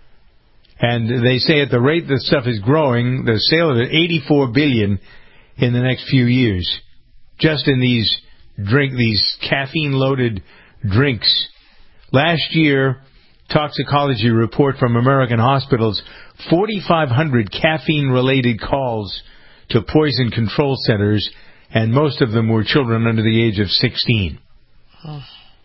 And they say at the rate the stuff is growing, the sale of it, eighty-four billion dollars in the next few years, just in these drink, these caffeine-loaded drinks. Last year, toxicology report from American hospitals, forty-five hundred caffeine-related calls to poison control centers, and most of them were children under the age of sixteen. Oh.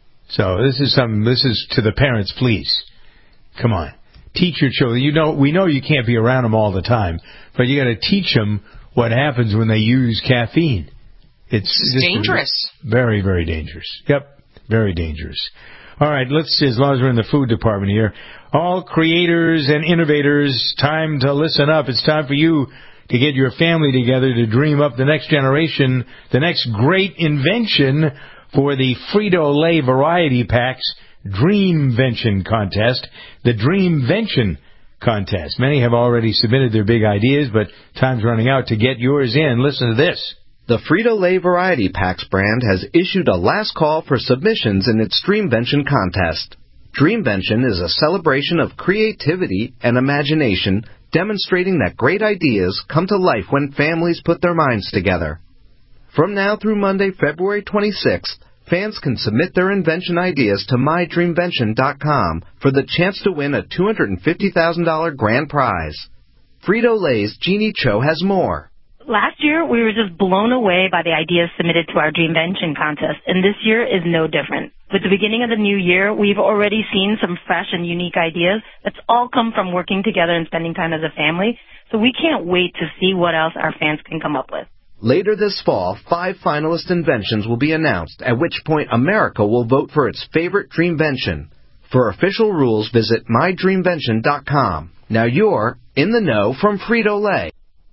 So this is something. This is to the parents, please. Come on. Teach your children. You know, we know you can't be around them all the time, but you got to teach them what happens when they use caffeine. It's, it's dangerous. Very, very dangerous. Yep, very dangerous. All right, let's see, as long as we're in the food department here. All creators and innovators, time to listen up. It's time for you to get your family together to dream up the next generation, the next great invention for the Frito-Lay Variety Packs Dreamvention Contest, the Dreamvention Contest. Many have already submitted their big ideas, but time's running out to get yours in. Listen to this. The Frito-Lay Variety Packs brand has issued a last call for submissions in its Dreamvention Contest. Dreamvention is a celebration of creativity and imagination, demonstrating that great ideas come to life when families put their minds together. From now through Monday, February twenty-sixth, fans can submit their invention ideas to my dreamvention dot com for the chance to win a two hundred fifty thousand dollars grand prize. Frito-Lay's Jeannie Cho has more. Last year, we were just blown away by the ideas submitted to our Dreamvention contest, and this year is no different. With the beginning of the new year, we've already seen some fresh and unique ideas that's all come from working together and spending time as a family, so we can't wait to see what else our fans can come up with. Later this fall, five finalist inventions will be announced, at which point America will vote for its favorite Dreamvention. For official rules, visit my dreamvention dot com. Now you're in the know from Frito-Lay.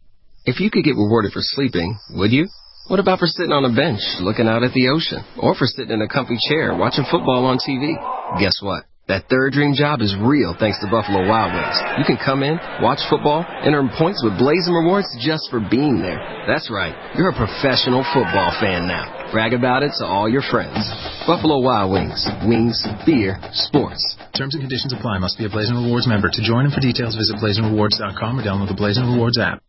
If you could get rewarded for sleeping, would you? What about for sitting on a bench, looking out at the ocean? Or for sitting in a comfy chair, watching football on T V? Guess what? That third dream job is real thanks to Buffalo Wild Wings. You can come in, watch football, and earn points with Blazing Rewards just for being there. That's right. You're a professional football fan now. Brag about it to all your friends. Buffalo Wild Wings. Wings, beer, sports. Terms and conditions apply. Must be a Blazing Rewards member. To join and for details, visit blazing rewards dot com or download the Blazing Rewards app.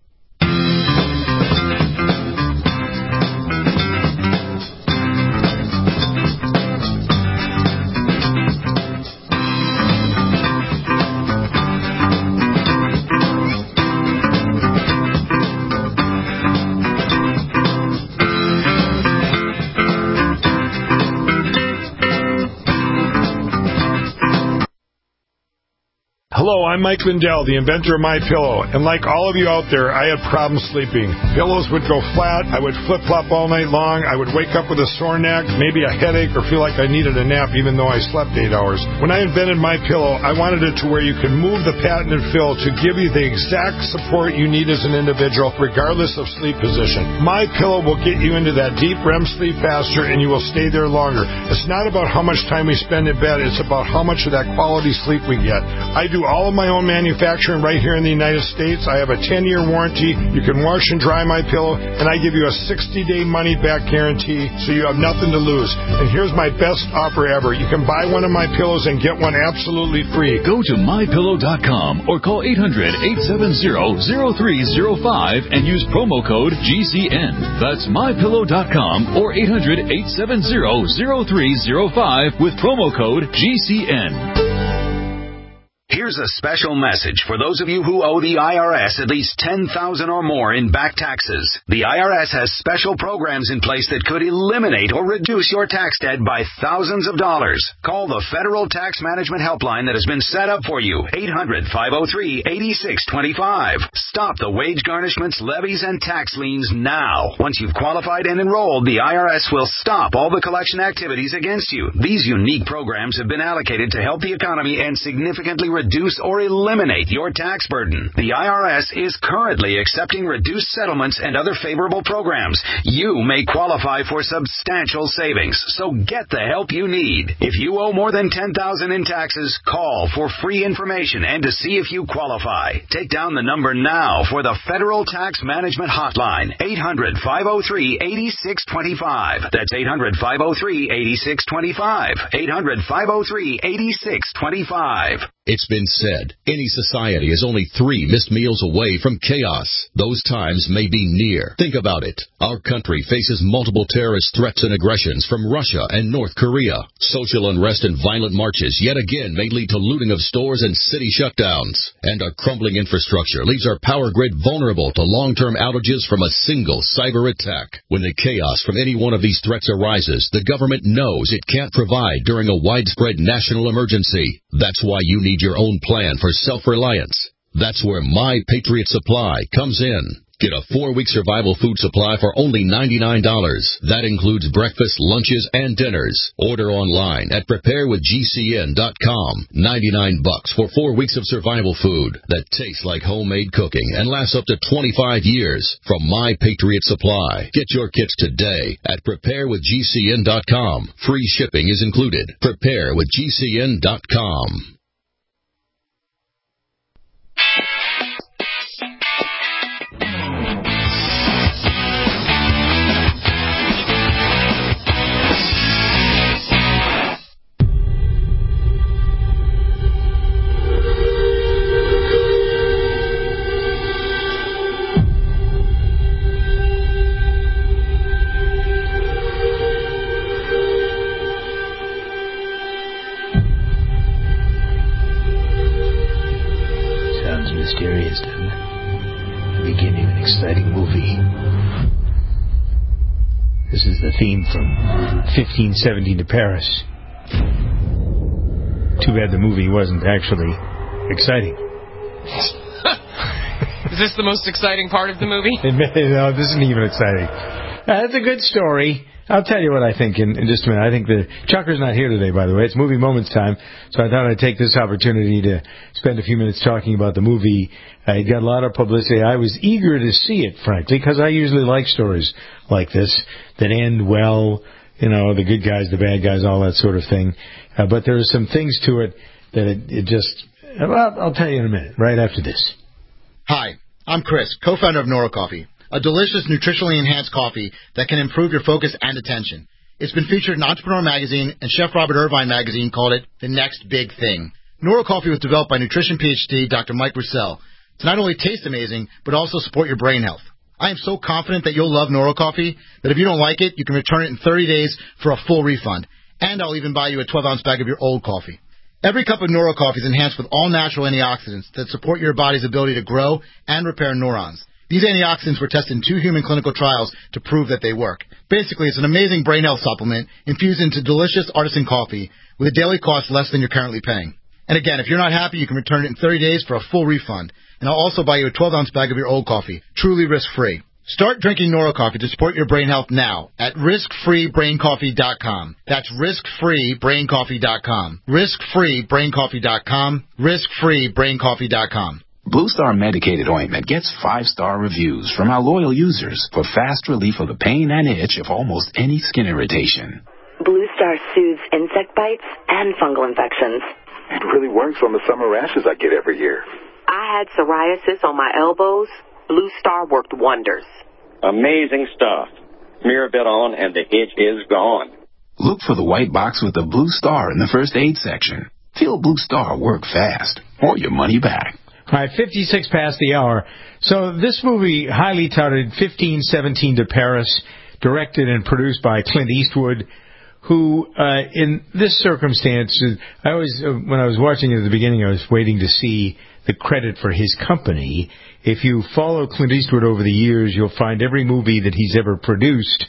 Hello, I'm Mike Lindell, the inventor of MyPillow, and like all of you out there, I had problems sleeping. Pillows would go flat, I would flip-flop all night long, I would wake up with a sore neck, maybe a headache, or feel like I needed a nap even though I slept eight hours. When I invented MyPillow, I wanted it to where you could move the patented fill to give you the exact support you need as an individual, regardless of sleep position. MyPillow will get you into that deep R E M sleep faster, and you will stay there longer. It's not about how much time we spend in bed, it's about how much of that quality sleep we get. I do all all of my own manufacturing right here in the United States. I have a ten-year warranty. You can wash and dry my pillow, and I give you a sixty-day money-back guarantee, so you have nothing to lose. And here's my best offer ever. You can buy one of my pillows and get one absolutely free. Go to my pillow dot com or call eight hundred, eight seven zero, zero three zero five and use promo code G C N. That's my pillow dot com or eight hundred, eight seven zero, zero three zero five with promo code G C N. Here's a special message for those of you who owe the I R S at least ten thousand dollars or more in back taxes. The I R S has special programs in place that could eliminate or reduce your tax debt by thousands of dollars. Call the Federal Tax Management Helpline that has been set up for you, eight hundred, five oh three, eight six two five. Stop the wage garnishments, levies, and tax liens now. Once you've qualified and enrolled, the I R S will stop all the collection activities against you. These unique programs have been allocated to help the economy and significantly reduce reduce or eliminate your tax burden. The I R S is currently accepting reduced settlements and other favorable programs. You may qualify for substantial savings, so get the help you need. If you owe more than ten thousand dollars in taxes, call for free information and to see if you qualify. Take down the number now for the Federal Tax Management Hotline, eight hundred, five oh three, eight six two five. That's eight hundred, five oh three, eight six two five. eight hundred, five oh three, eight six two five. It's been said, any society is only three missed meals away from chaos. Those times may be near. Think about it. Our country faces multiple terrorist threats and aggressions from Russia and North Korea. Social unrest and violent marches yet again may lead to looting of stores and city shutdowns. And our crumbling infrastructure leaves our power grid vulnerable to long-term outages from a single cyber attack. When the chaos from any one of these threats arises, the government knows it can't provide during a widespread national emergency. That's why you need your own plan for self-reliance. That's where My Patriot Supply comes in. Get a four-week survival food supply for only ninety-nine dollars. That includes breakfast, lunches, and dinners. Order online at prepare with G C N dot com. ninety-nine bucks for four weeks of survival food that tastes like homemade cooking and lasts up to twenty-five years from My Patriot Supply. Get your kits today at prepare with G C N dot com. Free shipping is included. prepare with G C N dot com. Mysterious, doesn't it? The beginning of an exciting movie. This is the theme from fifteen seventeen to Paris. Too bad the movie wasn't actually exciting. Is this the most exciting part of the movie? No, this isn't even exciting. Uh, it's a good story. I'll tell you what I think in, in just a minute. I think the Chucker's not here today, by the way. It's Movie Moments time, so I thought I'd take this opportunity to spend a few minutes talking about the movie. Uh, it got a lot of publicity. I was eager to see it, frankly, because I usually like stories like this that end well, you know, the good guys, the bad guys, all that sort of thing. Uh, but there are some things to it that it, it just... Well, I'll tell you in a minute, right after this. Hi, I'm Chris, co-founder of Nora Coffee, a delicious, nutritionally enhanced coffee that can improve your focus and attention. It's been featured in Entrepreneur Magazine, and Chef Robert Irvine Magazine called it the next big thing. Nora Coffee was developed by nutrition PhD Doctor Mike Roussel to not only taste amazing, but also support your brain health. I am so confident that you'll love Nora Coffee that if you don't like it, you can return it in thirty days for a full refund. And I'll even buy you a twelve ounce bag of your old coffee. Every cup of Nora Coffee is enhanced with all-natural antioxidants that support your body's ability to grow and repair neurons. These antioxidants were tested in two human clinical trials to prove that they work. Basically, it's an amazing brain health supplement infused into delicious artisan coffee with a daily cost less than you're currently paying. And again, if you're not happy, you can return it in thirty days for a full refund. And I'll also buy you a twelve ounce bag of your old coffee, truly risk-free. Start drinking Nora Coffee to support your brain health now at risk free brain coffee dot com. That's risk free brain coffee dot com. risk free brain coffee dot com. risk free brain coffee dot com. Blue Star Medicated Ointment gets five-star reviews from our loyal users for fast relief of the pain and itch of almost any skin irritation. Blue Star soothes insect bites and fungal infections. It really works on the summer rashes I get every year. I had psoriasis on my elbows. Blue Star worked wonders. Amazing stuff. Smear a bit on and the itch is gone. Look for the white box with the Blue Star in the first aid section. Feel Blue Star work fast, or your money back. All right, fifty-six past the hour. So this movie, highly touted, fifteen seventeen to Paris, directed and produced by Clint Eastwood, who, uh, in this circumstance, I always, uh, when I was watching it at the beginning, I was waiting to see the credit for his company. If you follow Clint Eastwood over the years, you'll find every movie that he's ever produced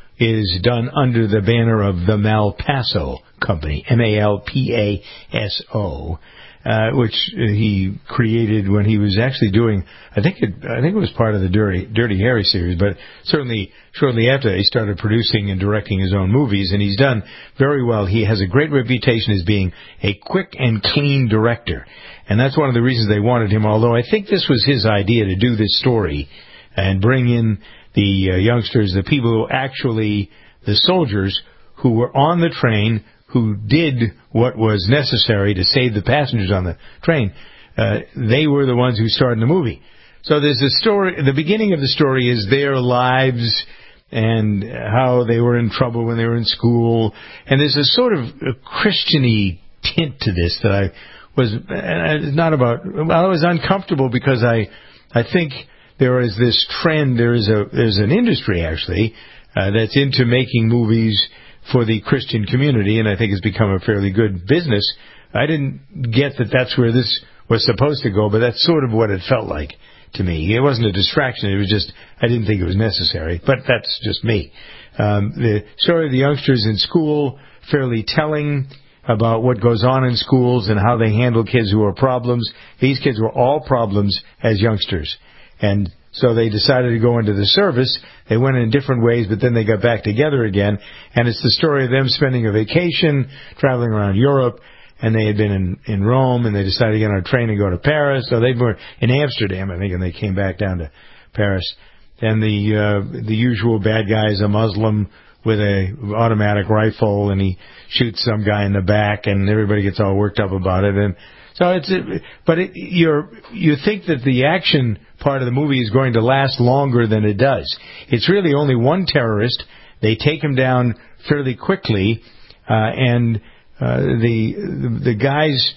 is done under the banner of the Malpaso Company, M A L P A S O, uh, which he created when he was actually doing, I think it, I think it was part of the Dirty, Dirty Harry series, but certainly shortly after that he started producing and directing his own movies, and he's done very well. He has a great reputation as being a quick and clean director, and that's one of the reasons they wanted him, although I think this was his idea to do this story and bring in the uh, youngsters, the people who actually, the soldiers who were on the train, who did what was necessary to save the passengers on the train. Uh, they were the ones who starred in the movie. So there's a story, the beginning of the story is their lives and how they were in trouble when they were in school. And there's a sort of a Christian-y tint to this that I was, and it's not about, I was uncomfortable because I, I think there is this trend, there is a, there's an industry actually, uh, that's into making movies for the Christian community, and I think it's become a fairly good business. I didn't get that that's where this was supposed to go, but that's sort of what it felt like to me. It wasn't a distraction, it was just, I didn't think it was necessary, but that's just me. Um, the story of the youngsters in school, fairly telling about what goes on in schools and how they handle kids who are problems. These kids were all problems as youngsters. And so they decided to go into the service. They went in different ways, but then they got back together again. And it's the story of them spending a vacation, traveling around Europe, and they had been in, in Rome, and they decided to get on a train and go to Paris. So they were in Amsterdam, I think, and they came back down to Paris. And the uh, the usual bad guy is a Muslim with a automatic rifle, and he shoots some guy in the back, and everybody gets all worked up about it. And so it's, but it, you're, you think that the action part of the movie is going to last longer than it does. It's really only one terrorist. They take him down fairly quickly, uh, and uh, the the guys,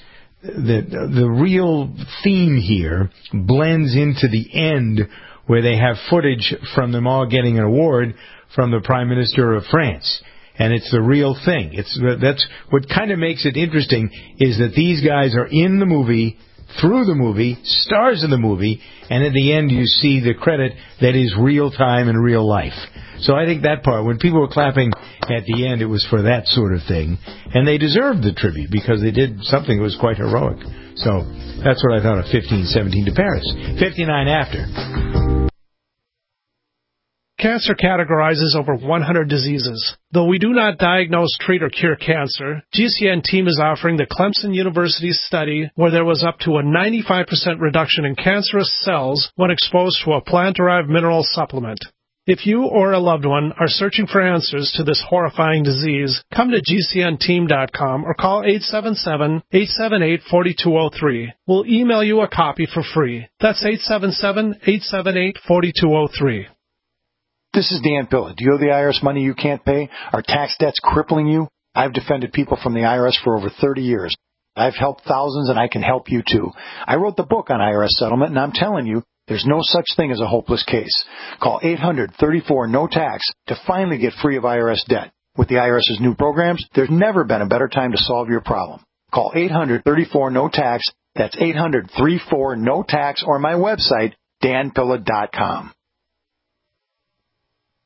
the the real theme here blends into the end where they have footage from them all getting an award from the Prime Minister of France. And it's the real thing. It's that's what kind of makes it interesting is that these guys are in the movie, through the movie, stars in the movie, and at the end you see the credit that is real time and real life. So I think that part, when people were clapping at the end, it was for that sort of thing. And they deserved the tribute because they did something that was quite heroic. So that's what I thought of fifteen seventeen to Paris. fifty-nine after. Cancer categorizes over one hundred diseases. Though we do not diagnose, treat, or cure cancer, G C N team is offering the Clemson University study where there was up to a ninety-five percent reduction in cancerous cells when exposed to a plant-derived mineral supplement. If you or a loved one are searching for answers to this horrifying disease, come to G C N team dot com or call eight seven seven, eight seven eight, four two zero three. We'll email you a copy for free. That's eight seven seven, eight seven eight, four two zero three. This is Dan Pilla. Do you owe the I R S money you can't pay? Are tax debts crippling you? I've defended people from the I R S for over thirty years. I've helped thousands, and I can help you too. I wrote the book on I R S settlement, and I'm telling you, there's no such thing as a hopeless case. Call eight hundred, thirty-four, no tax to finally get free of I R S debt. With the IRS's new programs, there's never been a better time to solve your problem. Call eight hundred, thirty-four, no tax. That's eight hundred, thirty-four, no tax, or my website, dan pilla dot com.